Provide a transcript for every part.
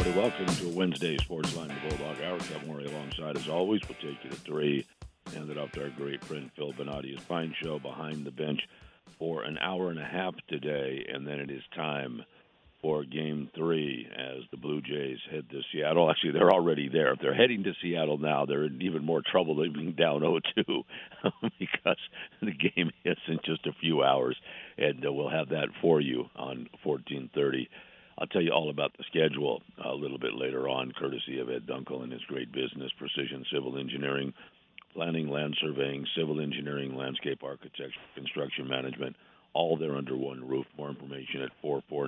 everybody. Welcome to Wednesday Sports Line, the Bulldog Hour. Kevin Murray alongside, as always. We'll take you to 3. Hand it off to our great friend Phil Bonatti's fine show Behind the Bench for an hour and a half today, and then it is time for Game 3 as the Blue Jays head to Seattle. Actually, they're already there. If they're heading to Seattle now, they're in even more trouble than being down 0-2 because the game is in just a few hours, and we'll have that for you on 14:30. I'll tell you all about the schedule a little bit later on, courtesy of Ed Dunkel and his great business, Precision Civil Engineering, Planning, Land Surveying, Civil Engineering, Landscape Architecture, Construction Management, all there under one roof. More information at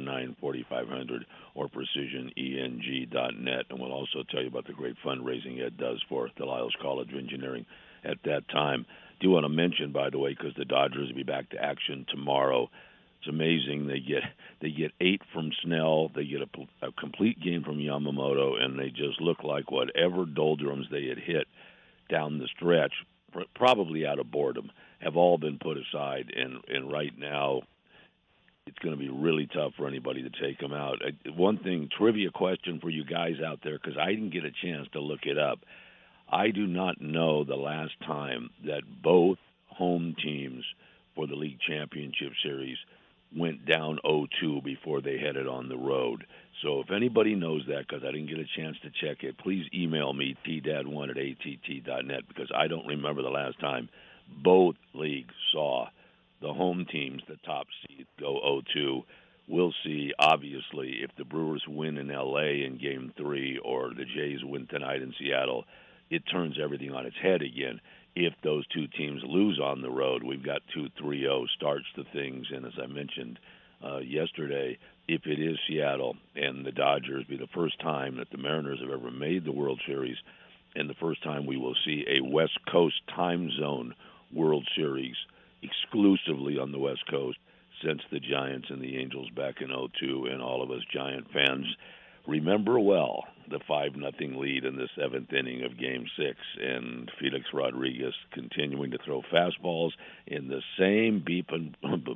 449-4500 or precisioneng.net. And we'll also tell you about the great fundraising Ed does for the Lyles College of Engineering at that time. Do want to mention, by the way, because the Dodgers will be back to action tomorrow. It's amazing. They get 8 from Snell. They get a complete game from Yamamoto, and they just look like whatever doldrums they had hit down the stretch, probably out of boredom, have all been put aside. And right now, it's going to be really tough for anybody to take them out. One thing, trivia question for you guys out there, because I didn't get a chance to look it up. I do not know the last time that both home teams for the League Championship Series went down 0-2 before they headed on the road. So if anybody knows that, because I didn't get a chance to check it, please email me, tdad1@att.net, because I don't remember the last time both leagues saw the home teams, the top seed, go 0-2. We'll see, obviously, if the Brewers win in L.A. in Game 3 or the Jays win tonight in Seattle, it turns everything on its head again. If those two teams lose on the road, we've got 2-3-0 starts to things. And as I mentioned yesterday, if it is Seattle and the Dodgers, be the first time that the Mariners have ever made the World Series and the first time we will see a West Coast time zone World Series exclusively on the West Coast since the Giants and the Angels back in 2002. And all of us Giant fans remember well the 5-0 lead in the 7th inning of Game 6, and Felix Rodriguez continuing to throw fastballs in the same bleeping.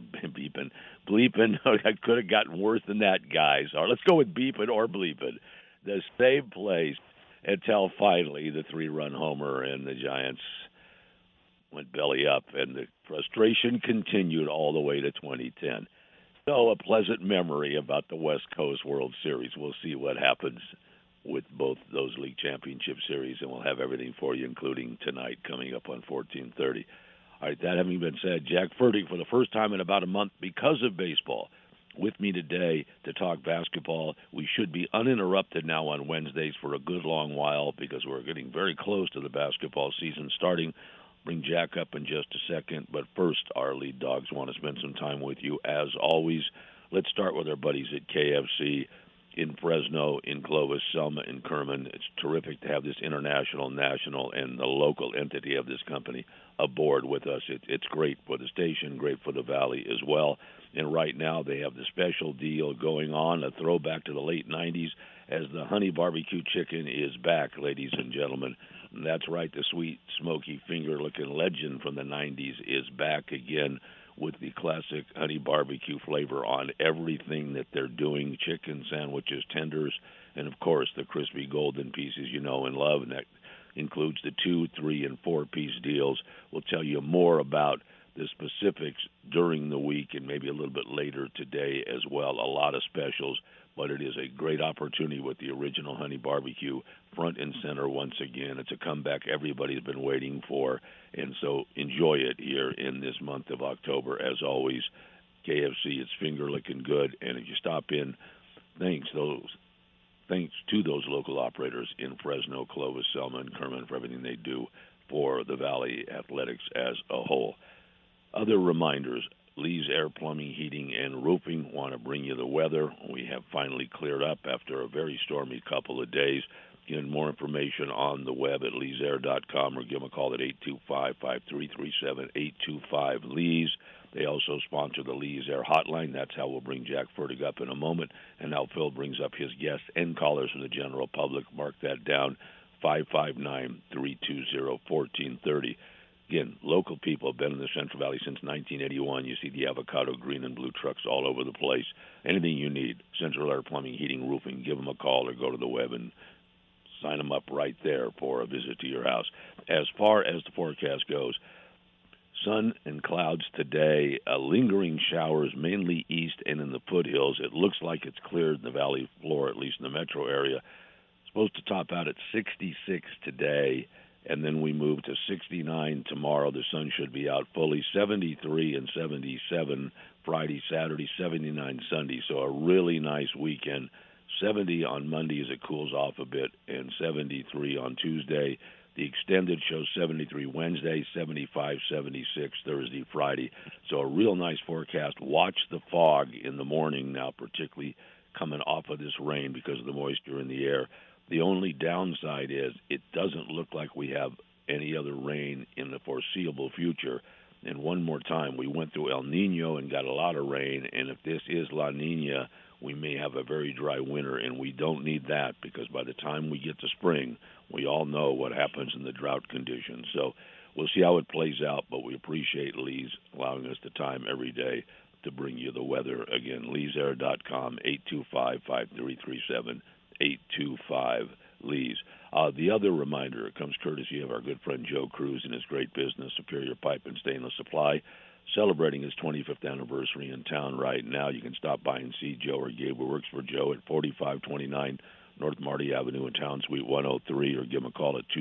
I could have gotten worse than that, guys. Or let's go with beeping or bleeping. The same place until finally the 3-run homer, and the Giants went belly up, and the frustration continued all the way to 2010. So a pleasant memory about the West Coast World Series. We'll see what happens with both those League Championship Series, and we'll have everything for you, including tonight coming up on 14:30. All right, that having been said, Jack Fertig, for the first time in about a month because of baseball, with me today to talk basketball. We should be uninterrupted now on Wednesdays for a good long while because we're getting very close to the basketball season starting. Bring Jack up in just a second, but first, our lead dogs want to spend some time with you, as always. Let's start with our buddies at KFC in Fresno, in Clovis, Selma, and Kerman. It's terrific to have this international, national, and the local entity of this company aboard with us. It's great for the station, great for the Valley as well. And right now, they have the special deal going on, a throwback to the late 90s, as the honey barbecue chicken is back, ladies and gentlemen. And that's right, the sweet, smoky, finger-looking legend from the 90s is back again with the classic honey barbecue flavor on everything that they're doing, chicken sandwiches, tenders, and, of course, the crispy golden pieces you know and love, and that includes the 2-, 3-, and 4-piece deals. We'll tell you more about the specifics during the week and maybe a little bit later today as well. A lot of specials, but it is a great opportunity with the original honey barbecue front and center once again. It's a comeback everybody's been waiting for, and so enjoy it here in this month of October. As always, KFC, it's finger-licking good, and if you stop in, thanks to those local operators in Fresno, Clovis, Selma, and Kerman for everything they do for the Valley Athletics as a whole. Other reminders, Lee's Air Plumbing, Heating, and Roofing want to bring you the weather. We have finally cleared up after a very stormy couple of days. Get more information on the web at leesair.com or give them a call at 825-5337, 825-LEES. They also sponsor the Lee's Air Hotline. That's how we'll bring Jack Fertig up in a moment. And now Phil brings up his guests and callers from the general public. Mark that down, 559-320-1430. Again, local people have been in the Central Valley since 1981. You see the avocado green and blue trucks all over the place. Anything you need, Central Air Plumbing, Heating, Roofing, give them a call or go to the web and sign them up right there for a visit to your house. As far as the forecast goes, sun and clouds today, lingering showers mainly east and in the foothills. It looks like it's cleared in the valley floor, at least in the metro area. Supposed to top out at 66 today, and then we move to 69 tomorrow. The sun should be out fully. 73 and 77 Friday, Saturday, 79 Sunday. So a really nice weekend. 70 on Monday as it cools off a bit, and 73 on Tuesday. The extended shows 73 Wednesday, 75, 76 Thursday, Friday. So a real nice forecast. Watch the fog in the morning now, particularly coming off of this rain because of the moisture in the air. The only downside is it doesn't look like we have any other rain in the foreseeable future. And one more time, we went through El Nino and got a lot of rain, and if this is La Nina, we may have a very dry winter, and we don't need that because by the time we get to spring, we all know what happens in the drought conditions. So we'll see how it plays out, but we appreciate Lee's allowing us the time every day to bring you the weather. Again, leesair.com, 825-5337, 825-LEES. The other reminder, it comes courtesy of our good friend Joe Cruz and his great business, Superior Pipe and Stainless Supply, celebrating his 25th anniversary in town right now. You can stop by and see Joe or Gabe, who works for Joe, at 4529 North Marty Avenue in Town Suite 103, or give him a call at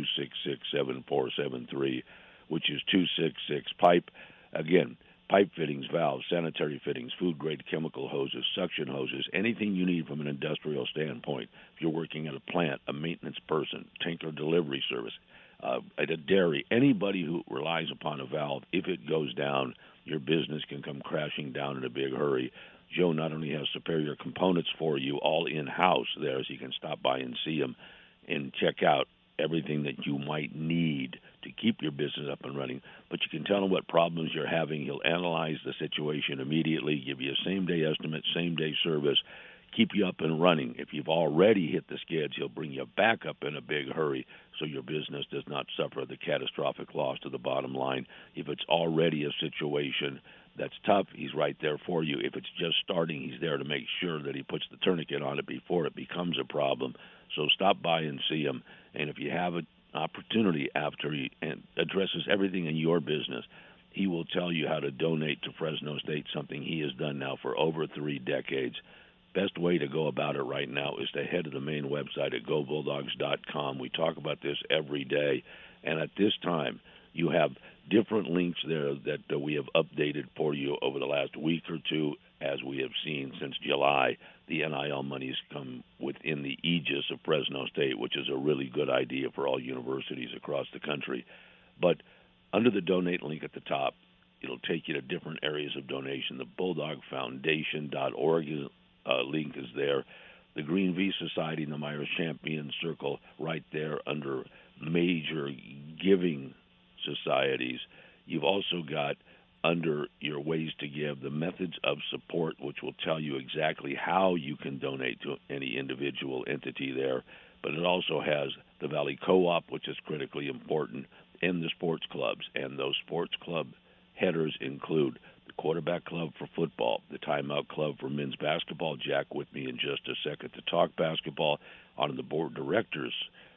266-7473, which is 266-PIPE. Again, pipe fittings, valves, sanitary fittings, food-grade chemical hoses, suction hoses, anything you need from an industrial standpoint. If you're working at a plant, a maintenance person, tanker delivery service, at a dairy, anybody who relies upon a valve, if it goes down, your business can come crashing down in a big hurry. Joe not only has superior components for you all in-house there, so you can stop by and see him and check out everything that you might need to keep your business up and running, but you can tell him what problems you're having. He'll analyze the situation immediately, give you a same-day estimate, same-day service, keep you up and running. If you've already hit the skids, he'll bring you back up in a big hurry so your business does not suffer the catastrophic loss to the bottom line. If it's already a situation that's tough, he's right there for you. If it's just starting, he's there to make sure that he puts the tourniquet on it before it becomes a problem. So stop by and see him, and if you have an opportunity after he addresses everything in your business, he will tell you how to donate to Fresno State, something he has done now for over 3 decades. Best way to go about it right now is to head to the main website at GoBulldogs.com. We talk about this every day, and at this time, you have different links there that we have updated for you over the last week or two. As we have seen since July, the NIL monies come within the aegis of Fresno State, which is a really good idea for all universities across the country. But under the donate link at the top, it'll take you to different areas of donation. The BulldogFoundation.org link is there. The Green V Society and the Myers Champion Circle right there under major giving societies. You've also got under your ways to give the methods of support, which will tell you exactly how you can donate to any individual entity there. But it also has the Valley Co-op, which is critically important, and the sports clubs. And those sports club headers include the Quarterback Club for football, the Timeout Club for men's basketball. Jack with me in just a second to talk basketball. On the board directors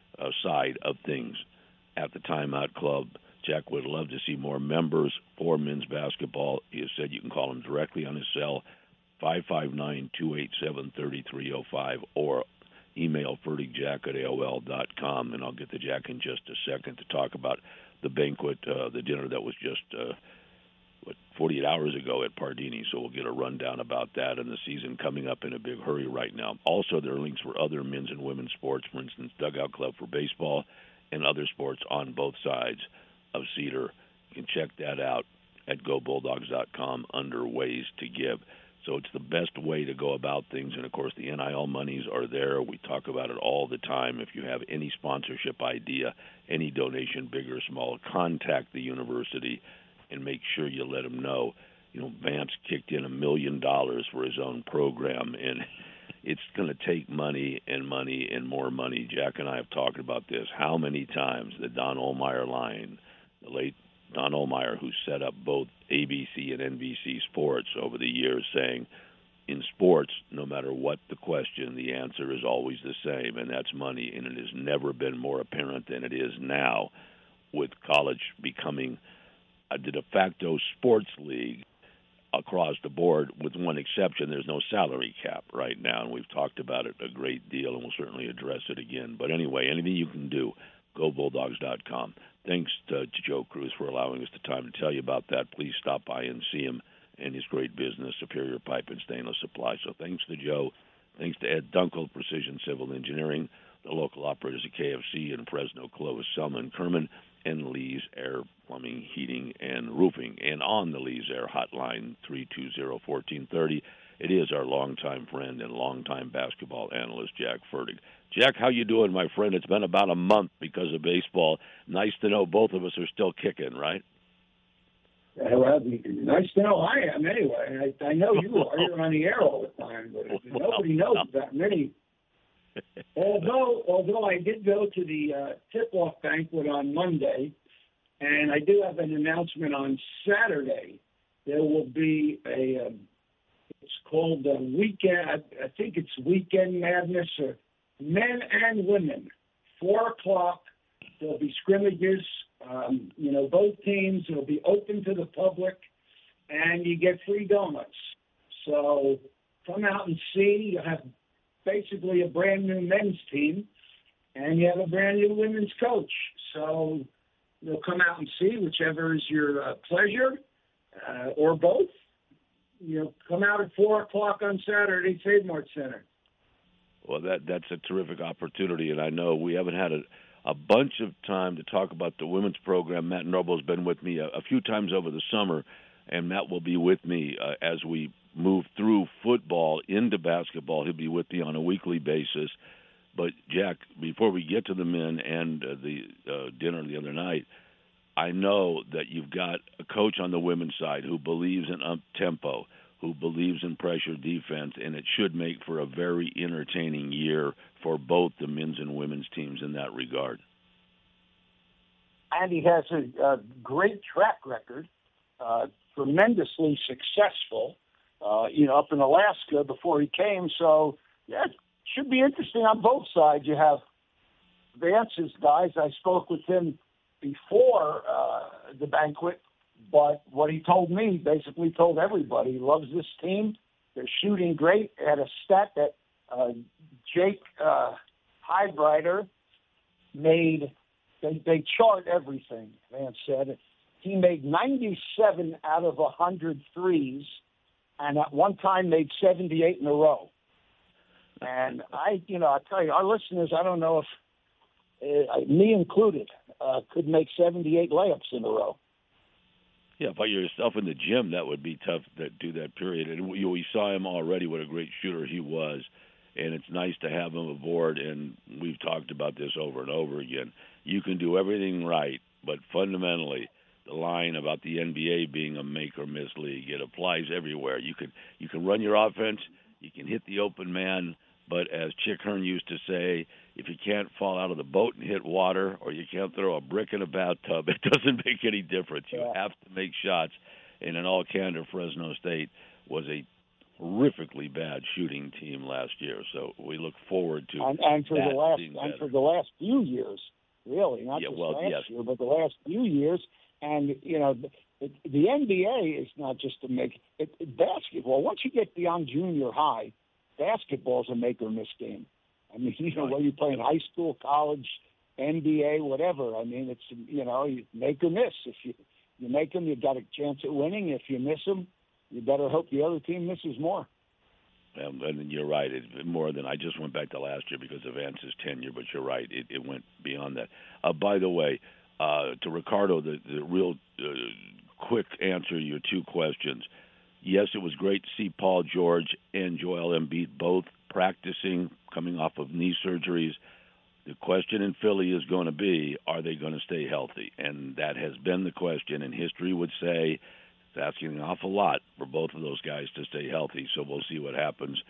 side of things at the Timeout Club, Jack would love to see more members for men's basketball. He has said you can call him directly on his cell, 559-287-3305, or email fertigjack@AOL.com, and I'll get to Jack in just a second to talk about the banquet, the dinner that was just 48 hours ago at Pardini, so we'll get a rundown about that and the season coming up in a big hurry right now. Also, there are links for other men's and women's sports, for instance, Dugout Club for baseball and other sports on both sides of Cedar. You can check that out at GoBulldogs.com under Ways to Give. So it's the best way to go about things, and of course the NIL monies are there. We talk about it all the time. If you have any sponsorship idea, any donation, big or small, contact the university and make sure you let them know. You know, Vance kicked in $1 million for his own program, and it's going to take money and money and more money. Jack and I have talked about this. How many times the Don Ohlmeyer line, the late Don Ohlmeyer, who set up both ABC and NBC Sports over the years, saying, in sports, no matter what the question, the answer is always the same, and that's money. And it has never been more apparent than it is now, with college becoming a de facto sports league across the board, with one exception. There's no salary cap right now, and we've talked about it a great deal, and we'll certainly address it again. But anyway, anything you can do, go Bulldogs.com. Thanks to Joe Cruz for allowing us the time to tell you about that. Please stop by and see him and his great business, Superior Pipe and Stainless Supply. So thanks to Joe. Thanks to Ed Dunkel, Precision Civil Engineering, the local operators at KFC in Fresno, Clovis, Selma, and Kerman, and Lee's Air Plumbing, Heating, and Roofing. And on the Lee's Air hotline, 320-1430, it is our longtime friend and longtime basketball analyst, Jack Fertig. Jack, how you doing, my friend? It's been about a month because of baseball. Nice to know both of us are still kicking, right? Well, nice to know I am anyway. I know you are. You're on the air all the time, but nobody knows that many. Although I did go to the tip-off banquet on Monday, and I do have an announcement on Saturday. There will be it's called Weekend, I think it's Weekend Madness, or men and women, 4 o'clock. There'll be scrimmages. Both teams. It'll be open to the public, and you get free donuts. So come out and see. You have basically a brand new men's team, and you have a brand new women's coach. So you'll come out and see whichever is your pleasure, or both. Come out at 4 o'clock on Saturday, Trade Mart Center. Well, that's a terrific opportunity, and I know we haven't had a bunch of time to talk about the women's program. Matt Noble has been with me a few times over the summer, and Matt will be with me as we move through football into basketball. He'll be with me on a weekly basis. But, Jack, before we get to the men and the dinner the other night, I know that you've got a coach on the women's side who believes in up-tempo, who believes in pressure defense, and it should make for a very entertaining year for both the men's and women's teams in that regard. And he has a great track record, tremendously successful, up in Alaska before he came. So, yeah, it should be interesting on both sides. You have Vance's guys. I spoke with him before the banquet, but what he told me, basically told everybody, he loves this team. They're shooting great. Had a stat that Jake Highbrighter made. They chart everything, Vance said. He made 97 out of 100 threes, and at one time made 78 in a row. And I tell you, our listeners, I don't know if, me included, could make 78 layups in a row. Yeah, by yourself in the gym, that would be tough to do that period. And we saw him already, what a great shooter he was. And it's nice to have him aboard, and we've talked about this over and over again. You can do everything right, but fundamentally, the line about the NBA being a make-or-miss league, it applies everywhere. You can run your offense, you can hit the open man, but as Chick Hearn used to say, if you can't fall out of the boat and hit water, or you can't throw a brick in a bathtub, it doesn't make any difference. You have to make shots. And in all candor, Fresno State was a horrifically bad shooting team last year. So we look forward to and for the last few years, really, not just last year, but the last few years. And the NBA is not just to make basketball. Once you get beyond junior high, basketball is a make or miss game. I mean, whether you're playing high school, college, NBA, whatever. I mean, it's you make or miss. If you make them, you've got a chance at winning. If you miss them, you better hope the other team misses more. And you're right. It's more than I just went back to last year because of Vance's tenure, but you're right. It went beyond that. By the way, to Ricardo, the real quick answer to your two questions. Yes, it was great to see Paul George and Joel Embiid both practicing, coming off of knee surgeries. The question in Philly is going to be, are they going to stay healthy? And that has been the question, and history would say it's asking an awful lot for both of those guys to stay healthy, so we'll see what happens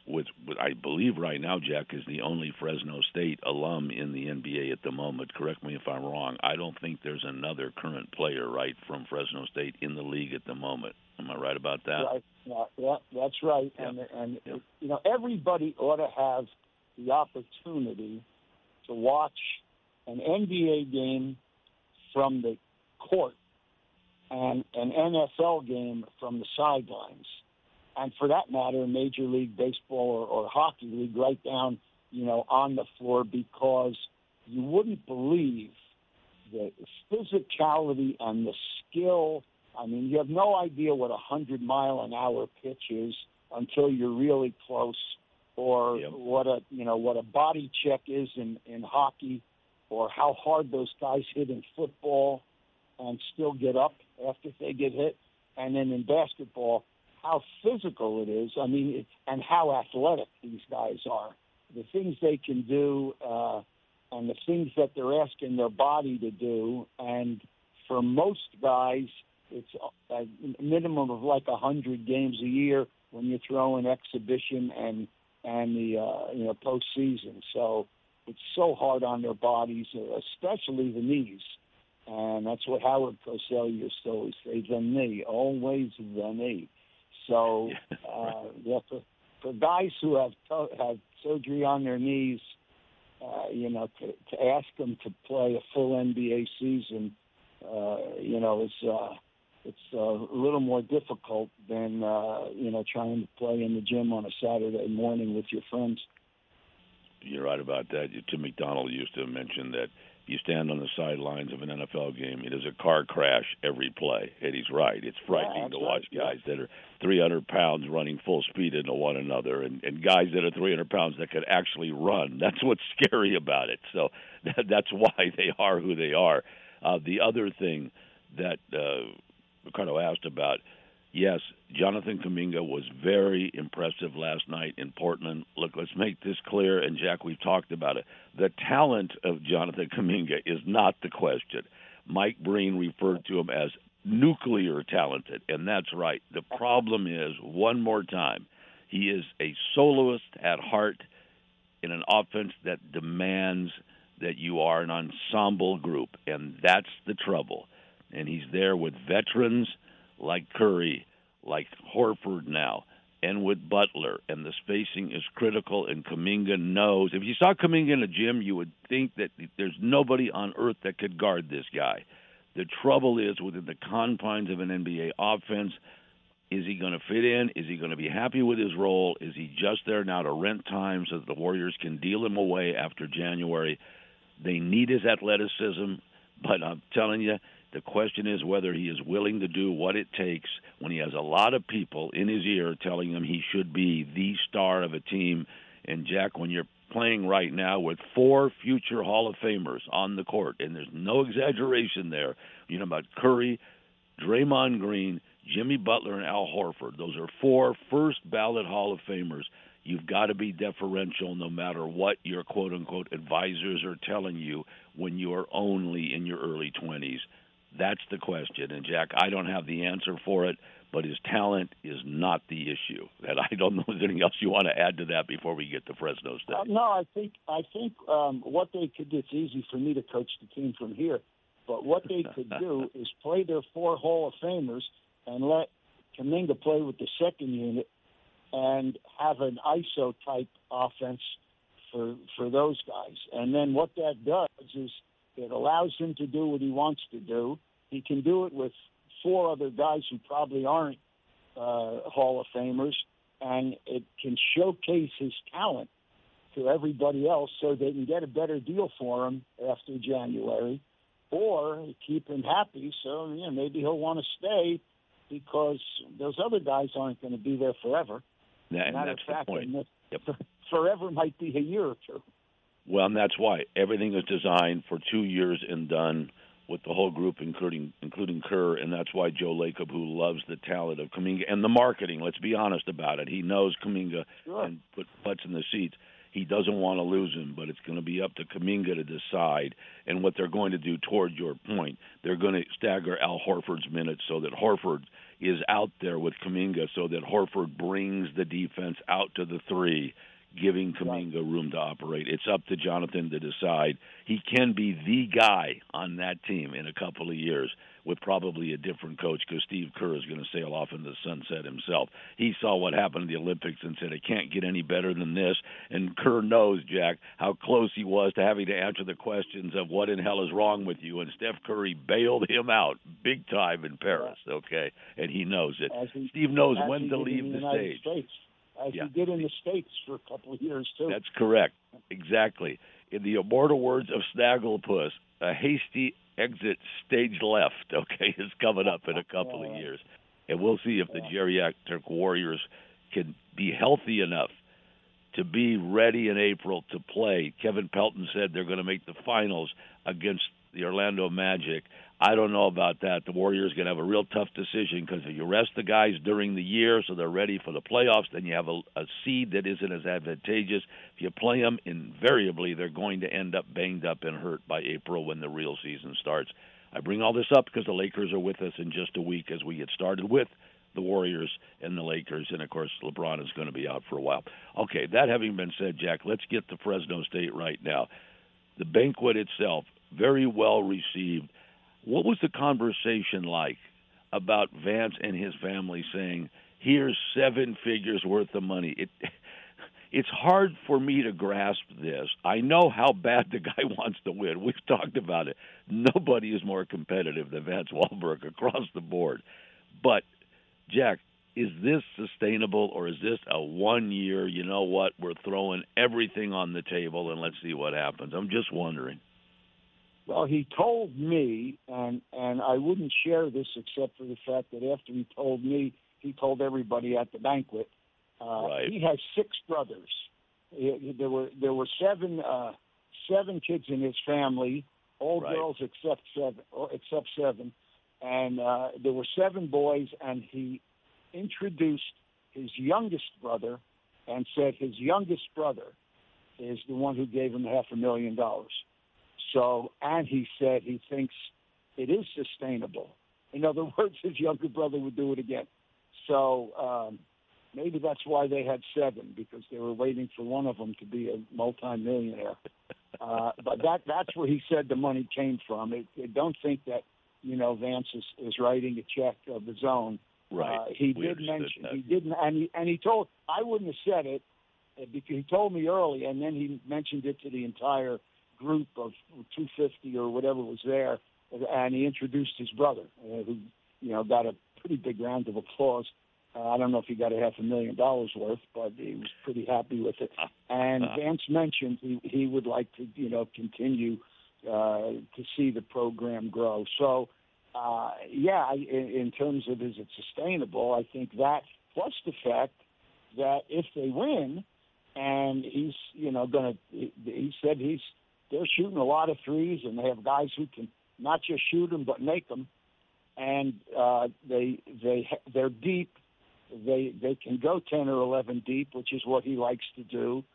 I believe right now, Jack, is the only Fresno State alum in the NBA at the moment. Correct me if I'm wrong. I don't think there's another current player, right, from Fresno State in the league at the moment. Am I right about that? Right. Yeah, that's right. Yep. And Yep. everybody ought to have the opportunity to watch an NBA game from the court and an NFL game from the sidelines. And for that matter, Major League Baseball or Hockey League right down, on the floor, because you wouldn't believe the physicality and the skill. I mean, you have no idea what a 100-mile-an-hour pitch is until you're really close, or Yep. what a body check is in hockey, or how hard those guys hit in football and still get up after they get hit. And then in basketball, how physical it is. I mean, and how athletic these guys are. The things they can do, and the things that they're asking their body to do. And for most guys, it's a minimum of like 100 games a year when you throw in exhibition and the postseason. So it's so hard on their bodies, especially the knees. And that's what Howard Cosell used to always say, the knee, always the knee. So for guys who have surgery on their knees, to ask them to play a full NBA season, it's a little more difficult than trying to play in the gym on a Saturday morning with your friends. You're right about that. Tim McDonald used to mention that you stand on the sidelines of an NFL game, it is a car crash every play. And he's right. It's frightening to watch guys that are 300 pounds running full speed into one another, and guys that are 300 pounds that could actually run. That's what's scary about it. So that's why they are who they are. The other thing that Ricardo asked about, yes, Jonathan Kuminga was very impressive last night in Portland. Look, let's make this clear, and Jack, we've talked about it. The talent of Jonathan Kuminga is not the question. Mike Breen referred to him as nuclear talented, and that's right. The problem is, one more time, he is a soloist at heart in an offense that demands that you are an ensemble group, and that's the trouble. And he's there with veterans like Curry, like Horford now, and with Butler, and the spacing is critical, and Kuminga knows. If you saw Kuminga in a gym, you would think that there's nobody on earth that could guard this guy. The trouble is, within the confines of an NBA offense, is he going to fit in? Is he going to be happy with his role? Is he just there now to rent time so that the Warriors can deal him away after January? They need his athleticism, but I'm telling you, the question is whether he is willing to do what it takes when he has a lot of people in his ear telling him he should be the star of a team. And, Jack, when you're playing right now with 4 future Hall of Famers on the court, and there's no exaggeration there, about Curry, Draymond Green, Jimmy Butler, and Al Horford. Those are 4 first-ballot Hall of Famers. You've got to be deferential no matter what your quote-unquote advisors are telling you when you are only in your early 20s. That's the question. And, Jack, I don't have the answer for it, but his talent is not the issue. And I don't know if there's anything else you want to add to that before we get to Fresno State. No, I think what they could do, it's easy for me to coach the team from here, but what they could do is play their 4 Hall of Famers and let Kuminga play with the second unit and have an ISO-type offense for those guys. And then what that does is it allows him to do what he wants to do. He can do it with 4 other guys who probably aren't Hall of Famers, and it can showcase his talent to everybody else so they can get a better deal for him after January, or keep him happy so maybe he'll want to stay because those other guys aren't going to be there forever. Yeah, and that's the point. Yep. Forever might be a year or 2. Well, and that's why everything is designed for 2 years and done with the whole group, including Kerr, and that's why Joe Lacob, who loves the talent of Kuminga and the marketing, let's be honest about it, he knows Kuminga and put butts in the seats. He doesn't want to lose him, but it's going to be up to Kuminga to decide. And what they're going to do, toward your point, they're going to stagger Al Horford's minutes so that Horford is out there with Kuminga so that Horford brings the defense out to the 3, giving Kuminga room to operate. It's up to Jonathan to decide. He can be the guy on that team in a couple of years with probably a different coach, because Steve Kerr is going to sail off into the sunset himself. He saw what happened in the Olympics and said, it can't get any better than this. And Kerr knows, Jack, how close he was to having to answer the questions of what in hell is wrong with you. And Steph Curry bailed him out big time in Paris, okay? And he knows it. Steve knows when to leave the stage. As he did in the States for a couple of years, too. That's correct. Exactly. In the immortal words of Snagglepuss, a hasty exit stage left, okay, is coming up in a couple of years. And we'll see if the geriatric Warriors can be healthy enough to be ready in April to play. Kevin Pelton said they're going to make the finals against the Orlando Magic. I don't know about that. The Warriors are going to have a real tough decision, because if you rest the guys during the year so they're ready for the playoffs, then you have a seed that isn't as advantageous. If you play them, invariably they're going to end up banged up and hurt by April when the real season starts. I bring all this up because the Lakers are with us in just a week as we get started with the Warriors and the Lakers, and, of course, LeBron is going to be out for a while. Okay, that having been said, Jack, let's get to Fresno State right now. The banquet itself, very well received. What was the conversation like about Vance and his family saying, here's 7 figures worth of money? It's hard for me to grasp this. I know how bad the guy wants to win. We've talked about it. Nobody is more competitive than Vance Wahlberg across the board. But, Jack, is this sustainable, or is this a 1-year, you know what, we're throwing everything on the table and let's see what happens? I'm just wondering. Well, he told me, and I wouldn't share this except for the fact that after he told me, he told everybody at the banquet. Right. He has 6 brothers. There were 7 kids in his family, all right. girls except 7, and there were 7 boys. And he introduced his youngest brother, and said his youngest brother is the one who gave him $500,000. So, and he said he thinks it is sustainable. In other words, his younger brother would do it again. So maybe that's why they had 7, because they were waiting for one of them to be a multimillionaire. But that's where he said the money came from. I don't think that, Vance is writing a check of his own. Right. He did mention that. He didn't, and he told, I wouldn't have said it because he told me early, and then he mentioned it to the entire group of 250 or whatever was there, and he introduced his brother, who got a pretty big round of applause. I don't know if he got $500,000 worth, but he was pretty happy with it. And Vance mentioned he would like to continue to see the program grow. So in terms of is it sustainable, I think that, plus the fact that if they win, and he's he said they're shooting a lot of threes, and they have guys who can not just shoot them but make them, and they're deep. They can go 10 or 11 deep, which is what he likes to do.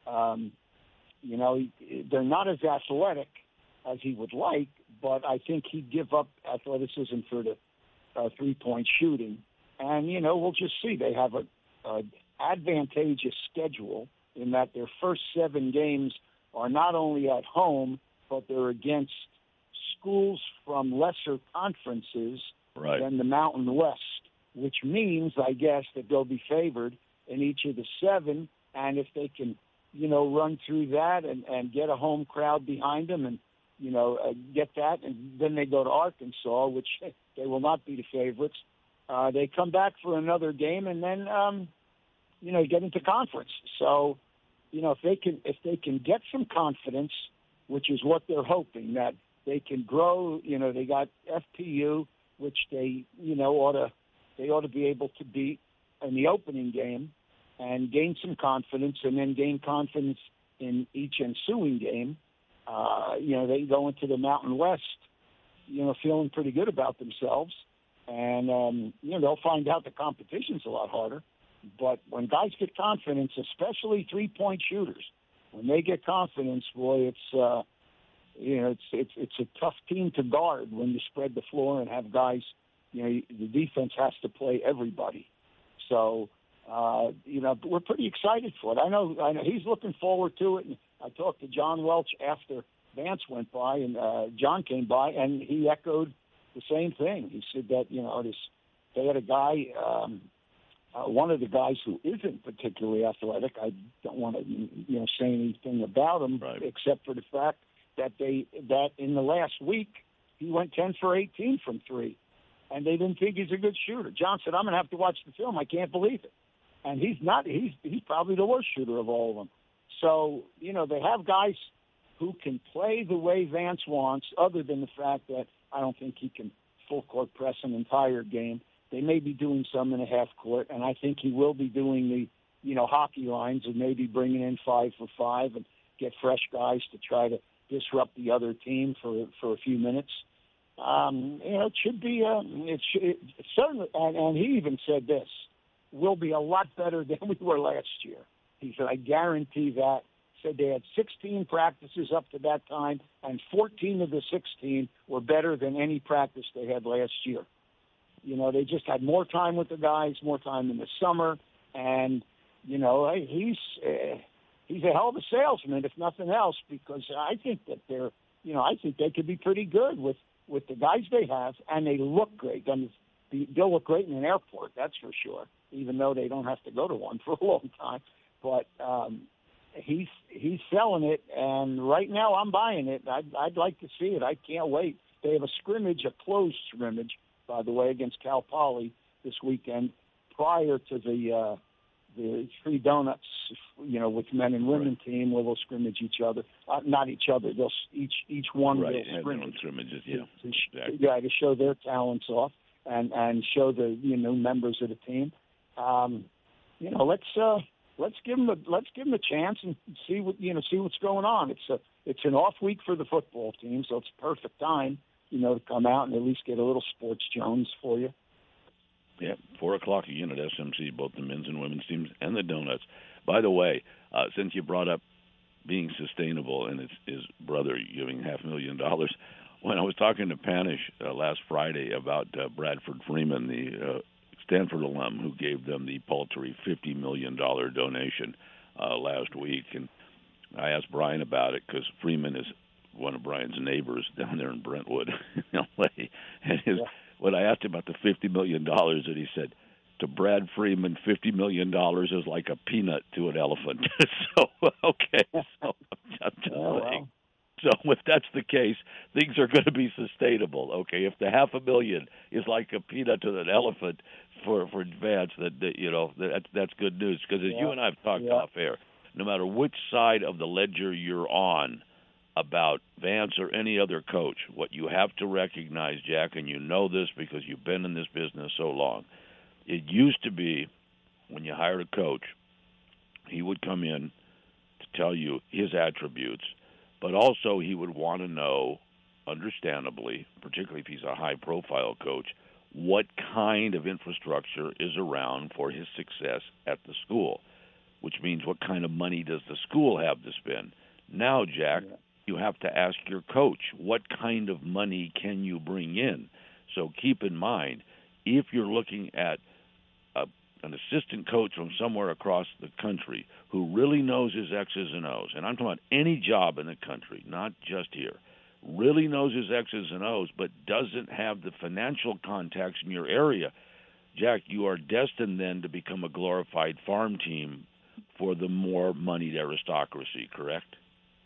They're not as athletic as he would like, but I think he'd give up athleticism for the three-point shooting. And we'll just see. They have a advantageous schedule in that their first 7 games are not only at home, but they're against schools from lesser conferences than the Mountain West, which means, I guess, that they'll be favored in each of the 7. And if they can, run through that and get a home crowd behind them and, get that, and then they go to Arkansas, which they will not be the favorites. They come back for another game and then, get into conference. So, if they can get some confidence, which is what they're hoping, that they can grow, they got FPU, which they, ought to be able to beat in the opening game and gain some confidence, and then gain confidence in each ensuing game. They go into the Mountain West, feeling pretty good about themselves. And, they'll find out the competition's a lot harder. But when guys get confidence, especially three-point shooters, when they get confidence, boy, it's a tough team to guard when you spread the floor and have guys the defense has to play everybody. So, we're pretty excited for it. I know he's looking forward to it. And I talked to John Welch after Vance went by, and John came by, and he echoed the same thing. He said that, they had a guy, one of the guys who isn't particularly athletic. I don't want to, say anything about him, right, except for the fact that that in the last week he went 10 for 18 from three, and they didn't think he's a good shooter. John said, "I'm going to have to watch the film. I can't believe it." And he's not. He's probably the worst shooter of all of them. So they have guys who can play the way Vance wants, other than the fact that I don't think he can full court press an entire game. They may be doing some in a half court, and I think he will be doing the hockey lines and maybe bringing in 5 for 5 and get fresh guys to try to disrupt the other team for a few minutes. It should be. It certainly, and he even said this: we'll be a lot better than we were last year. He said, "I guarantee that." Said they had 16 practices up to that time, and 14 of the 16 were better than any practice they had last year. They just had more time with the guys, more time in the summer, and he's a hell of a salesman, if nothing else, because I think that I think they could be pretty good with the guys they have, and they look great. I mean, they'll look great in an airport, that's for sure, even though they don't have to go to one for a long time. But he's selling it, and right now I'm buying it. I'd like to see it. I can't wait. They have a closed scrimmage, by the way, against Cal Poly this weekend, prior to the Free Donuts, with men and women team, where they'll scrimmage each other. Not each other. They'll each one will scrimmage. Scrimmages, to show their talents off and show the members of the team. Let's give them a chance and see what's going on. It's an off week for the football team, so it's perfect time to come out and at least get a little sports Jones for you. Yeah, 4 o'clock again at SMC, both the men's and women's teams and the Donuts. By the way, since you brought up being sustainable and his brother giving $500,000, when I was talking to Panish last Friday about Bradford Freeman, the Stanford alum who gave them the paltry $50 million donation last week, and I asked Brian about it because Freeman is one of Brian's neighbors down there in Brentwood, L.A., and when I asked him about the $50 million, and he said, to Brad Freeman, $50 million is like a peanut to an elephant. So, okay, so I'm just saying. So if that's the case, things are going to be sustainable. Okay, if the $500,000 is like a peanut to an elephant for Vance, that's good news. Because as you and I have talked off air, no matter which side of the ledger you're on about Vance or any other coach, what you have to recognize, Jack, and you know this because you've been in this business so long, it used to be when you hired a coach, he would come in to tell you his attributes, but also he would want to know, understandably, particularly if he's a high-profile coach, what kind of infrastructure is around for his success at the school, which means what kind of money does the school have to spend. Now, Jack, you have to ask your coach, what kind of money can you bring in? So keep in mind, if you're looking at an assistant coach from somewhere across the country who really knows his X's and O's, and I'm talking about any job in the country, not just here, really knows his X's and O's, but doesn't have the financial contacts in your area, Jack, you are destined then to become a glorified farm team for the more moneyed aristocracy, correct?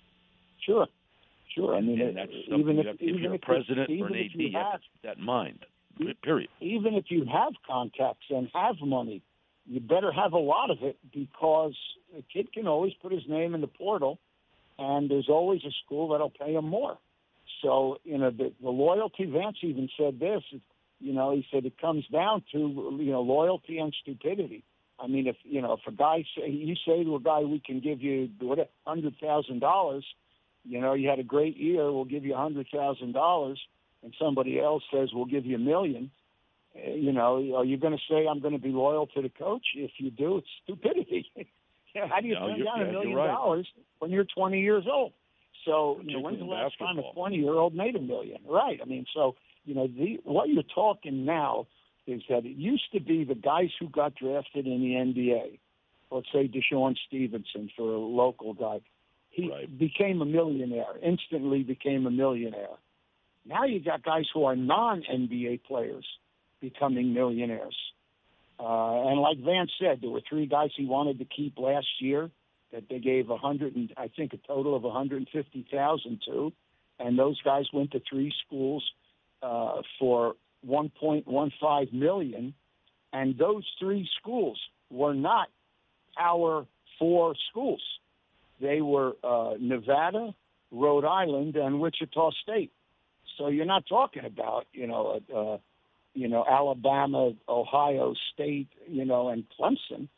Sure. I mean, and that's even if you're a president or an AD, you have to keep that in mind. Period. Even if you have contacts and have money, you better have a lot of it, because a kid can always put his name in the portal, and there's always a school that'll pay him more. So, the loyalty, Vance even said this, he said it comes down to, loyalty and stupidity. I mean, if a guy you say to a guy, we can give you $100,000, you had a great year, we'll give you $100,000, and somebody else says we'll give you $1 million, are you going to say I'm going to be loyal to the coach? If you do, it's stupidity. How do you turn down $1 million when you're 20 years old? So, when's the last time a 20-year-old made $1 million? Right. I mean, so what you're talking now is that it used to be the guys who got drafted in the NBA, let's say Deshaun Stevenson for a local guy, he became a millionaire, instantly became a millionaire. Now you got guys who are non-NBA players becoming millionaires. And like Vance said, there were 3 guys he wanted to keep last year that they gave a total of $150,000 to, and those guys went to 3 schools for $1.15 million, and those 3 schools were not Power 4 schools. They were Nevada, Rhode Island, and Wichita State. So you're not talking about Alabama, Ohio State, and Clemson.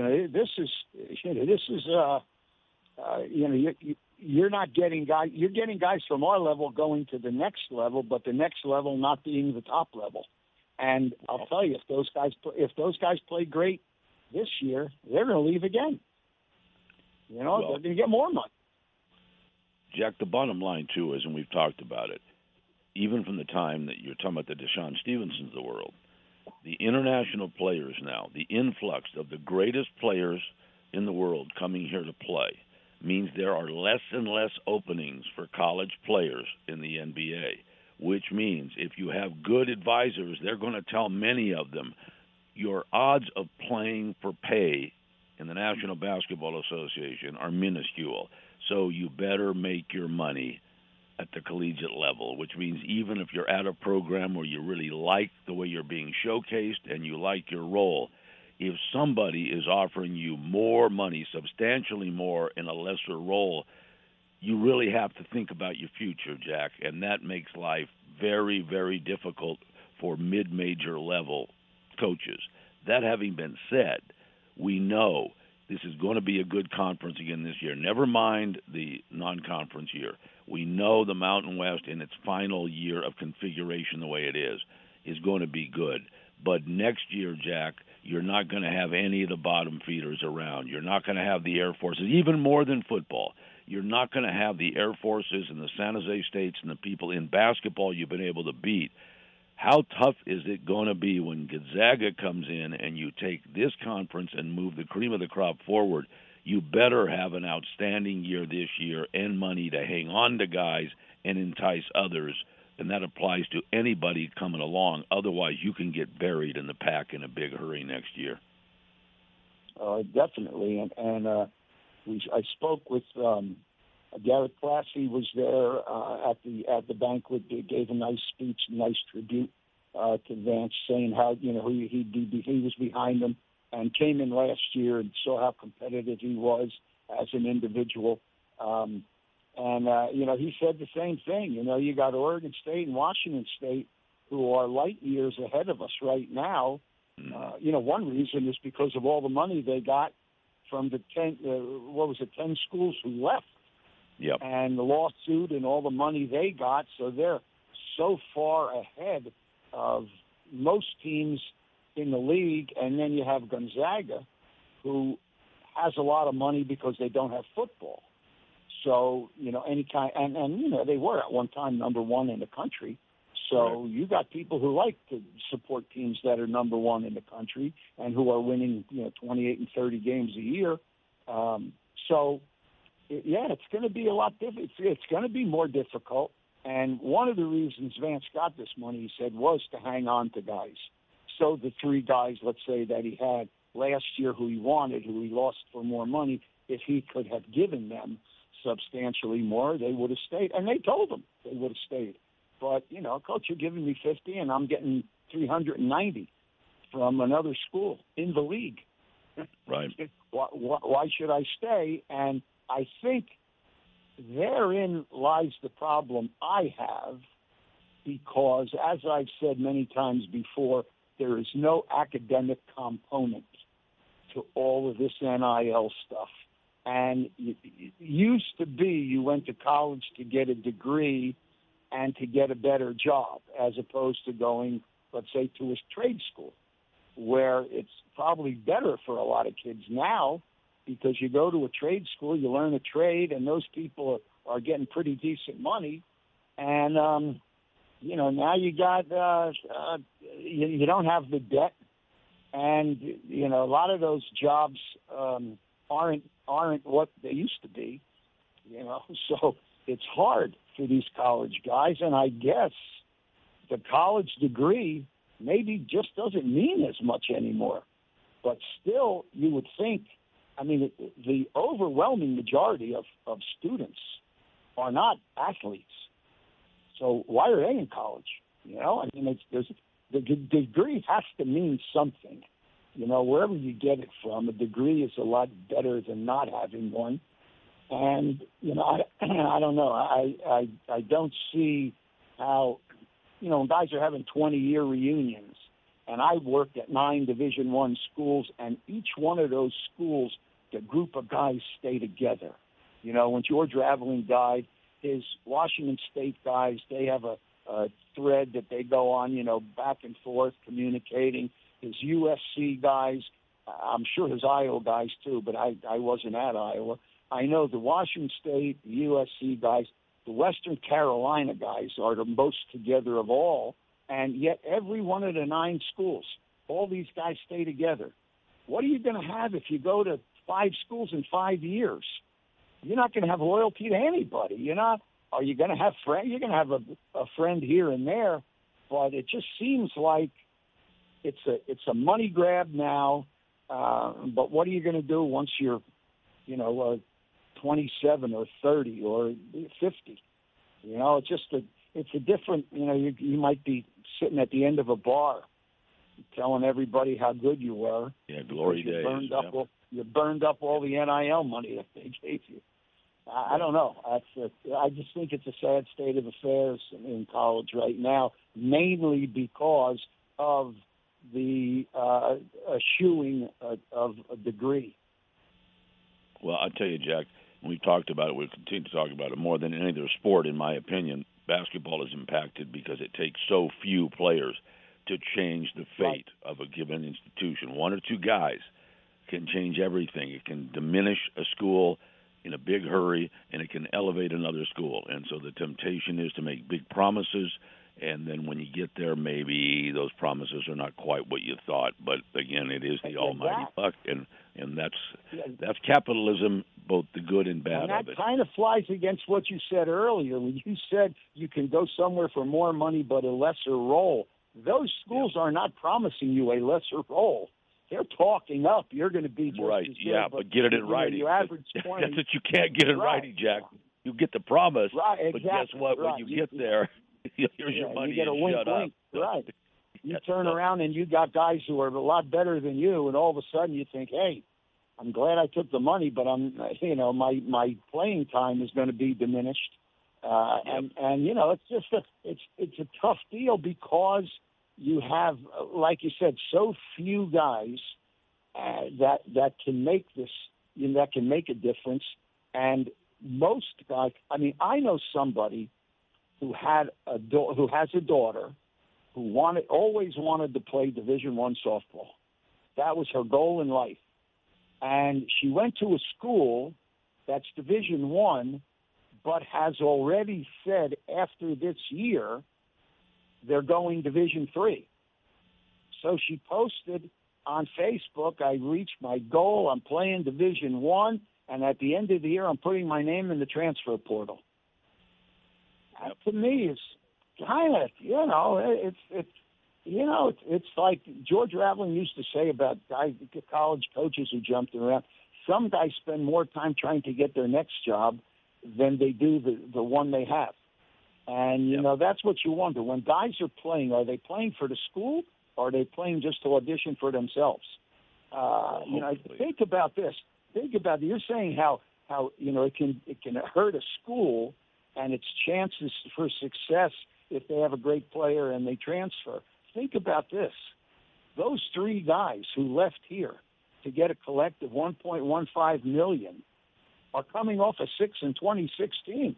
You're not getting guys. You're getting guys from our level going to the next level, but the next level not being the top level. And I'll tell you, if those guys play great this year, they're going to leave again. They're going to get more money. Jack, the bottom line too is, and we've talked about it, even from the time that you're talking about the Deshaun Stevensons of the world, the international players now, the influx of the greatest players in the world coming here to play means there are less and less openings for college players in the NBA, which means if you have good advisors, they're going to tell many of them your odds of playing for pay in the National Basketball Association are minuscule, so you better make your money at the collegiate level, which means even if you're at a program where you really like the way you're being showcased and you like your role, if somebody is offering you more money, substantially more, in a lesser role, you really have to think about your future, Jack, and that makes life very, very difficult for mid-major level coaches. That having been said, we know this is going to be a good conference again this year. Never mind the non-conference year. We know the Mountain West in its final year of configuration the way it is going to be good. But next year, Jack, you're not going to have any of the bottom feeders around. You're not going to have the Air Forces, even more than football. You're not going to have the Air Forces and the San Jose States and the people in basketball you've been able to beat. How tough is it going to be when Gonzaga comes in and you take this conference and move the cream of the crop forward? You better have an outstanding year this year and money to hang on to guys and entice others, and that applies to anybody coming along. Otherwise, you can get buried in the pack in a big hurry next year. Definitely, and I spoke with Garrett Classy was there at the banquet. He gave a nice speech, nice tribute to Vance, saying how he was behind him and came in last year and saw how competitive he was as an individual. He said the same thing. You got Oregon State and Washington State who are light years ahead of us right now. One reason is because of all the money they got from the 10 schools who left. Yep. And the lawsuit and all the money they got, so they're so far ahead of most teams in the league. And then you have Gonzaga, who has a lot of money because they don't have football. So, they were at one time number one in the country. So right. You got people who like to support teams that are number one in the country and who are winning, 28 and 30 games a year. It's going to be a lot different. It's going to be more difficult. And one of the reasons Vance got this money, he said, was to hang on to guys. So the 3 guys, let's say, that he had last year who he wanted, who he lost for more money, if he could have given them substantially more, they would have stayed. And they told him they would have stayed. But, Coach, you're giving me 50 and I'm getting 390 from another school in the league. Right. Why should I stay? And I think therein lies the problem I have, because, as I've said many times before, there is no academic component to all of this NIL stuff. And it used to be you went to college to get a degree and to get a better job, as opposed to going, let's say, to a trade school, where it's probably better for a lot of kids now, because you go to a trade school, you learn a trade, and those people are getting pretty decent money. And, now you got you don't have the debt, and a lot of those jobs aren't what they used to be. So it's hard for these college guys, and I guess the college degree maybe just doesn't mean as much anymore. But still, you would think, the overwhelming majority of students are not athletes. So why are they in college? The degree has to mean something. Wherever you get it from, a degree is a lot better than not having one. And, I don't know. I don't see how, guys are having 20-year reunions. And I worked at 9 Division I schools, and each one of those schools, the group of guys stay together. When George Raveling died, his Washington State guys, they have a thread that they go on, back and forth communicating. His USC guys, I'm sure his Iowa guys too, but I wasn't at Iowa. I know the Washington State, the USC guys, the Western Carolina guys are the most together of all, and yet every one of the 9 schools, all these guys stay together. What are you going to have if you go to 5 schools in 5 years? You're not going to have loyalty to anybody. Are you going to have friends? You're going to have a friend here and there, but it just seems like it's a money grab now. But what are you going to do once you're, 27 or 30 or 50? It's a different. You might be sitting at the end of a bar, telling everybody how good you were. Yeah, glory days. You burned up all the NIL money that they gave you. I don't know. I just think it's a sad state of affairs in college right now, mainly because of the eschewing of a degree. Well, I'll tell you, Jack, we've talked about it. We'll continue to talk about it more than any other sport, in my opinion. Basketball is impacted because it takes so few players to change the fate of a given institution. 1 or 2 guys can change everything. It can diminish a school in a big hurry, and it can elevate another school. And so the temptation is to make big promises, and then when you get there, maybe those promises are not quite what you thought. But again, it is the almighty buck, and that's capitalism, both the good and bad of it. And that kind of flies against what you said earlier when you said you can go somewhere for more money but a lesser role. Those schools are not promising you a lesser role. They're talking up. You're going to be just right. as good, Yeah, but get it in writing. You average 20. That's what you can't get in writing, Jack. You get the promise, but guess what? When you get there, here's your money. You get a wink, wink. Right. You turn around and you got guys who are a lot better than you, and all of a sudden you think, hey, I'm glad I took the money, but my playing time is going to be diminished. And it's just it's a tough deal because you have, like you said, so few guys that can make this, that can make a difference. And most guys, I know somebody who has a daughter who always wanted to play Division I softball. That was her goal in life. And she went to a school that's Division I, but has already said after this year they're going Division III. So she posted on Facebook, I reached my goal, I'm playing Division I, and at the end of the year I'm putting my name in the transfer portal. That to me is kind of, it's like George Raveling used to say about college coaches who jumped around. Some guys spend more time trying to get their next job than they do the one they have. And, that's what you wonder. When guys are playing, are they playing for the school or are they playing just to audition for themselves? Think about this. You're saying how it can hurt a school and its chances for success if they have a great player and they transfer. Think about this. Those 3 guys who left here to get a collective $1.15 million are coming off a 6 in 2016.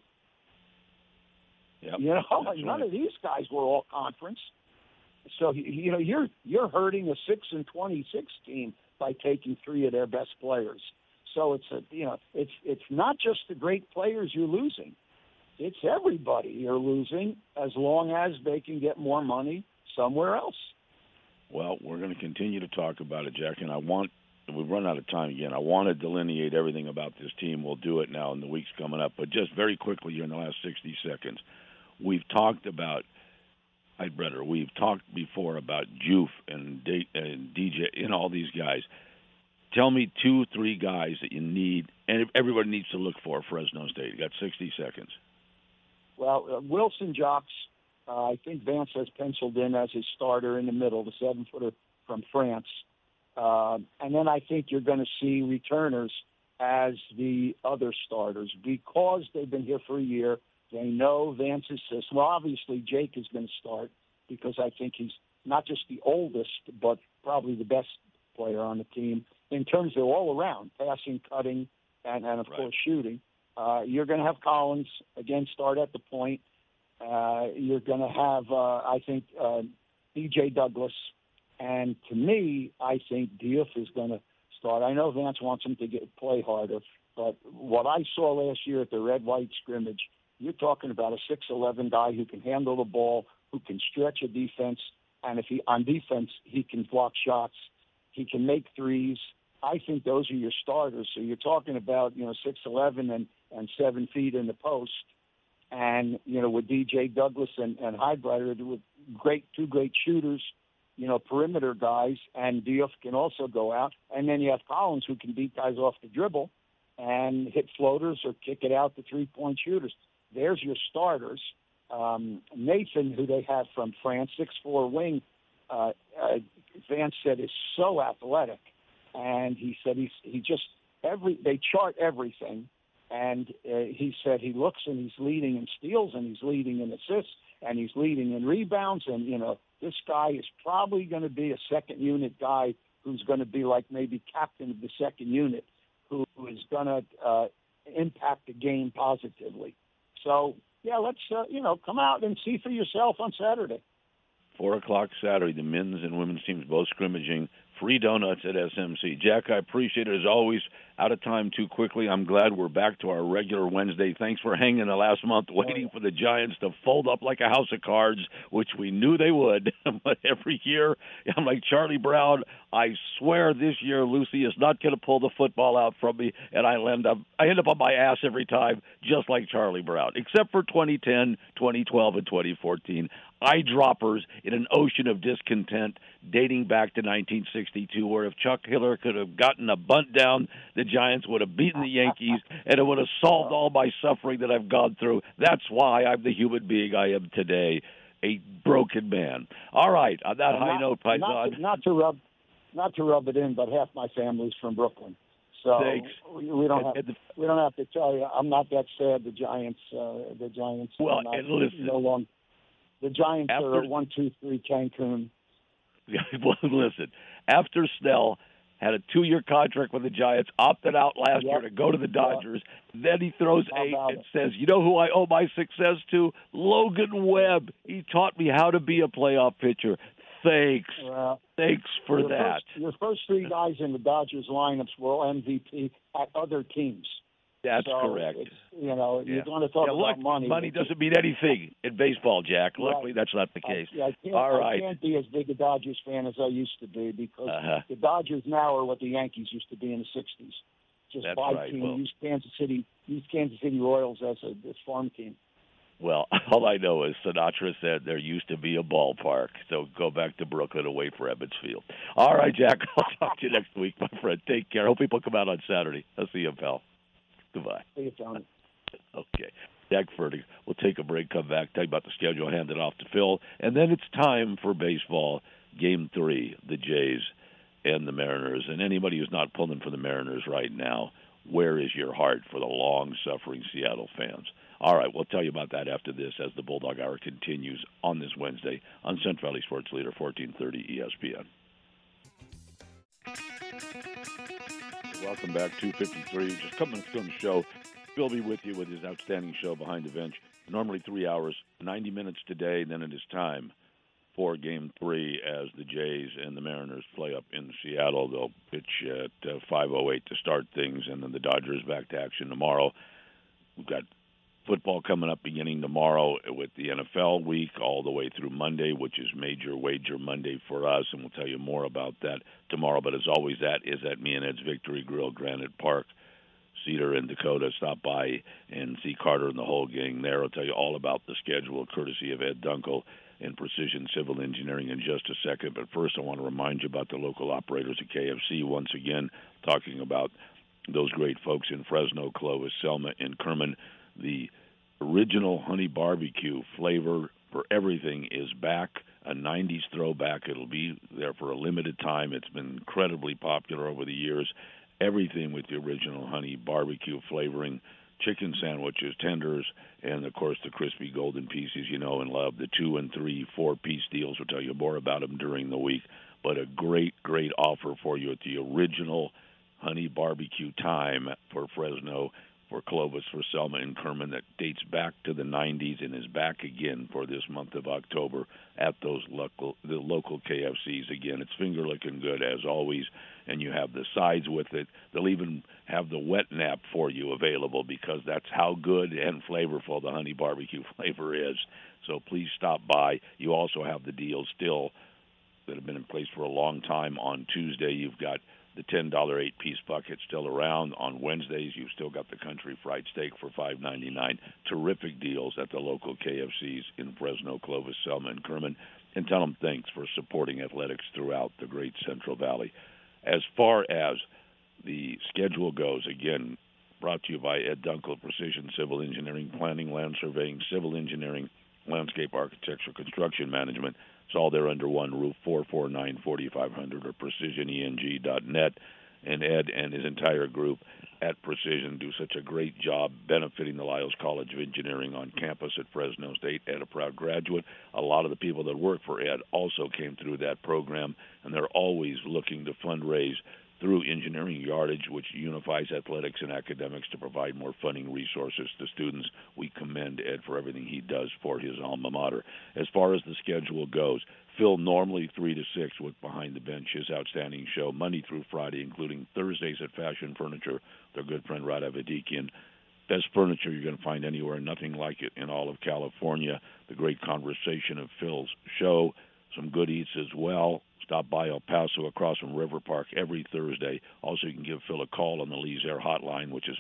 Yep, none of these guys were all conference. So you're hurting a 6 in 2016 by taking 3 of their best players. So it's not just the great players you're losing. it's everybody you're losing as long as they can get more money somewhere else. Well, we're going to continue to talk about it, Jack, and we've run out of time again. I want to delineate everything about this team. We'll do it now in the weeks coming up. But just very quickly here in the last 60 seconds, we've talked about Heidbreder. We've talked before about Juve and DJ and all these guys. Tell me 2-3 guys that you need, and everybody needs to look for Fresno State. You got 60 seconds. Well, Wilson Jacques, I think Vance has penciled in as his starter in the middle, the 7-footer from France. And then I think you're going to see returners as the other starters because they've been here for a year. They know Vance's system. Well, obviously, Jake is going to start because I think he's not just the oldest, but probably the best player on the team in terms of all around, passing, cutting, and of course, shooting. You're going to have Collins, again, start at the point. You're going to have, I think, DJ Douglas. And to me, I think Diouf is going to start. I know Vance wants him to play harder, but what I saw last year at the red-white scrimmage, you're talking about a 6'11" guy who can handle the ball, who can stretch a defense, and if he on defense, he can block shots, he can make threes. I think those are your starters. So you're talking about 6'11" and 7 feet in the post, and with DJ Douglas and Heidbreder with two great shooters. Perimeter guys, and Diouf can also go out. And then you have Collins, who can beat guys off the dribble and hit floaters or kick it out to three-point shooters. There's your starters. Nathan, who they have from France, 6'4" wing, Vance said is so athletic. And he said they chart everything. And he said he looks and he's leading in steals and he's leading in assists and he's leading in rebounds. And, this guy is probably going to be a second unit guy who's going to be like maybe captain of the second unit, who is going to impact the game positively. So, let's, come out and see for yourself on Saturday. 4 o'clock Saturday, the men's and women's teams both scrimmaging. Free donuts at SMC. Jack, I appreciate it as always. Out of time too quickly. I'm glad we're back to our regular Wednesday. Thanks for hanging the last month waiting for the Giants to fold up like a house of cards, which we knew they would. But every year, I'm like Charlie Brown. I swear this year Lucy is not going to pull the football out from me, and I end up on my ass every time, just like Charlie Brown, except for 2010, 2012, and 2014. Eyedroppers in an ocean of discontent dating back to 1962, where if Chuck Hiller could have gotten a bunt down, the Giants would have beaten the Yankees, and it would have solved all my suffering that I've gone through. That's why I'm the human being I am today, a broken man. All right, on that high note, Paisan. Not to rub it in, but half my family's from Brooklyn. So thanks. We don't have to tell you. I'm not that sad. The Giants. Well, and listen. No longer. The Giants are 1-2-3 Cancun. Well, listen. After Snell had a 2-year contract with the Giants, opted out last year to go to the Dodgers, then he throws 8 and says, "You know who I owe my success to? Logan Webb. He taught me how to be a playoff pitcher." Thanks. Thanks for that. Your first 3 guys in the Dodgers lineups were all MVP at other teams. That's correct. You're going to talk about money. Money doesn't mean anything in baseball, Jack. Luckily, that's not the case. I can't be as big a Dodgers fan as I used to be because the Dodgers now are what the Yankees used to be in the 60s. Just that's by right. team. Well, Use Kansas City Royals as farm team. Well, all I know is Sinatra said there used to be a ballpark, so go back to Brooklyn and wait for Ebbets Field. All right, Jack, I'll talk to you next week, my friend. Take care. Hope people come out on Saturday. I'll see you, pal. Goodbye. See you, Tony. Okay. Jack Fertig. We'll take a break, come back, tell you about the schedule, hand it off to Phil. And then it's time for baseball, Game 3, the Jays and the Mariners. And anybody who's not pulling for the Mariners right now, where is your heart for the long-suffering Seattle fans? All right, we'll tell you about that after this as the Bulldog Hour continues on this Wednesday on Central Valley Sports Leader, 1430 ESPN. Welcome back, 253. Just coming from the show. Phil will be with you with his outstanding show Behind the Bench. Normally 3 hours, 90 minutes today, then it is time for Game 3 as the Jays and the Mariners play up in Seattle. They'll pitch at 5:08 to start things, and then the Dodgers back to action tomorrow. We've got football coming up beginning tomorrow with the NFL week all the way through Monday, which is Major Wager Monday for us, and we'll tell you more about that tomorrow. But as always, that is at Me and Ed's Victory Grill, Granite Park, Cedar and Dakota. Stop by and see Carter and the whole gang there. I'll tell you all about the schedule, courtesy of Ed Dunkel and Precision Civil Engineering in just a second. But first, I want to remind you about the local operators at KFC. Once again, talking about those great folks in Fresno, Clovis, Selma, and Kerman. The original honey barbecue flavor for everything is back, a 90s throwback. It'll be there for a limited time. It's been incredibly popular over the years. Everything with the original honey barbecue flavoring, chicken sandwiches, tenders, and, of course, the crispy golden pieces you know and love. The 2 and 3, 4-piece deals. We'll tell you more about them during the week. But a great, great offer for you at the original honey barbecue time for Fresno, for Clovis, for Selma, and Kerman that dates back to the 90s and is back again for this month of October at the local KFCs. Again, it's finger-looking good as always, and you have the sides with it. They'll even have the wet nap for you available because that's how good and flavorful the honey barbecue flavor is. So please stop by. You also have the deals still that have been in place for a long time. On Tuesday, you've got the $10 8-piece bucket still around. On Wednesdays, you've still got the country fried steak for $5.99. Terrific deals at the local KFCs in Fresno, Clovis, Selma, and Kerman. And tell them thanks for supporting athletics throughout the great Central Valley. As far as the schedule goes, again, brought to you by Ed Dunkel, Precision Civil Engineering, Planning, Land Surveying, Civil Engineering, Landscape Architecture, Construction Management. It's all there under one roof, 449-4500 or precisioneng.net. And Ed and his entire group at Precision do such a great job benefiting the Lyles College of Engineering on campus at Fresno State. Ed, a proud graduate. A lot of the people that work for Ed also came through that program, and they're always looking to fundraise through Engineering Yardage, which unifies athletics and academics to provide more funding resources to students. We commend Ed for everything he does for his alma mater. As far as the schedule goes, Phil normally 3 to 6 with Behind the Bench, his outstanding show, Monday through Friday, including Thursdays at Fashion Furniture, their good friend Rada Vadikian. Best furniture you're going to find anywhere, nothing like it in all of California. The great conversation of Phil's show, some good eats as well. Stop by El Paso across from River Park every Thursday. Also, you can give Phil a call on the Lee's Air hotline, which is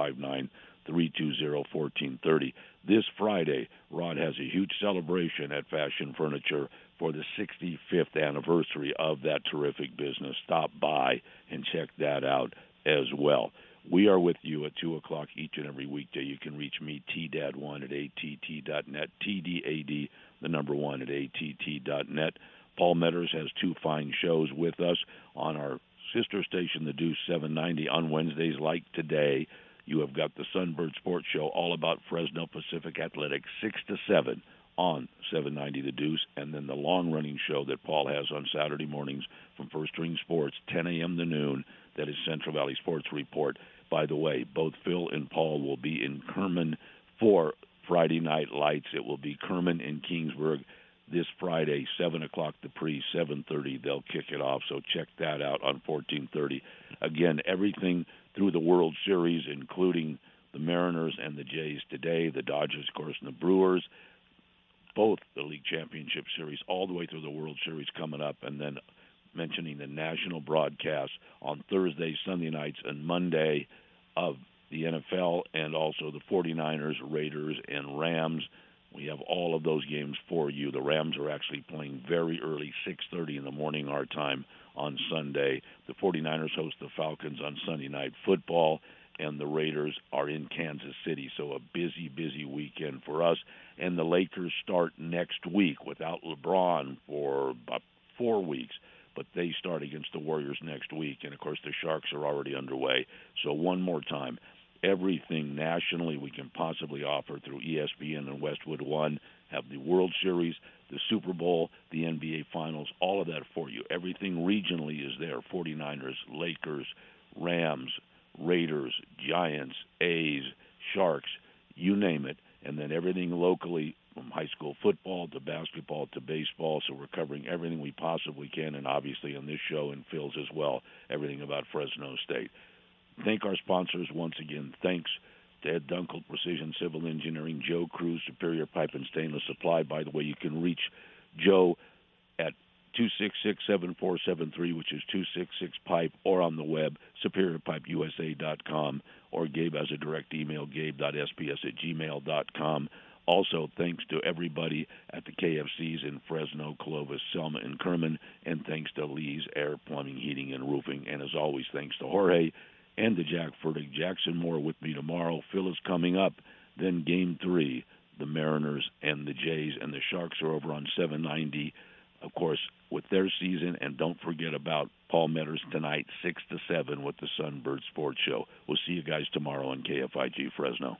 559-320-1430. This Friday, Rod has a huge celebration at Fashion Furniture for the 65th anniversary of that terrific business. Stop by and check that out as well. We are with you at 2 o'clock each and every weekday. You can reach me, TDAD1 at ATT.net, TDAD, the number 1 at ATT.net. Paul Metters has 2 fine shows with us on our sister station, The Deuce 790, on Wednesdays like today. You have got the Sunbird Sports Show, all about Fresno Pacific Athletics, 6 to 7 on 790 The Deuce, and then the long-running show that Paul has on Saturday mornings from First String Sports, 10 a.m. to noon. That is Central Valley Sports Report. By the way, both Phil and Paul will be in Kerman for Friday Night Lights. It will be Kerman and Kingsburg this Friday, 7 o'clock the pre, 7:30. They'll kick it off, so check that out on 1430. Again, everything through the World Series, including the Mariners and the Jays today, the Dodgers, of course, and the Brewers, both the League Championship Series, all the way through the World Series coming up, and then mentioning the national broadcast on Thursday, Sunday nights, and Monday of the NFL, and also the 49ers, Raiders, and Rams. We have all of those games for you. The Rams are actually playing very early, 6:30 in the morning our time on Sunday. The 49ers host the Falcons on Sunday Night Football, and the Raiders are in Kansas City. So a busy, busy weekend for us. And the Lakers start next week without LeBron for about 4 weeks. But they start against the Warriors next week. And, of course, the Sharks are already underway. So one more time, everything nationally we can possibly offer through ESPN and Westwood One, have the World Series, the Super Bowl, the NBA Finals, all of that for you. Everything regionally is there, 49ers, Lakers, Rams, Raiders, Giants, A's, Sharks, you name it. And then everything locally, from high school football to basketball to baseball. So we're covering everything we possibly can, and obviously on this show and Phil's as well, everything about Fresno State. Thank our sponsors once again. Thanks Ed Dunkel, Precision Civil Engineering, Joe Cruz, Superior Pipe and Stainless Supply. By the way, you can reach Joe at 266-7473, which is 266-PIPE, or on the web, superiorpipeusa.com, or Gabe has a direct email, gabe.sps@gmail.com. Also, thanks to everybody at the KFCs in Fresno, Clovis, Selma, and Kerman, and thanks to Lee's Air Plumbing, Heating, and Roofing. And as always, thanks to Jorge and to Jack Furtick. Jackson Moore with me tomorrow. Phil is coming up. Then Game 3, the Mariners and the Jays, and the Sharks are over on 790, of course, with their season. And don't forget about Paul Metters tonight, 6 to 7 with the Sunbird Sports Show. We'll see you guys tomorrow on KFIG Fresno.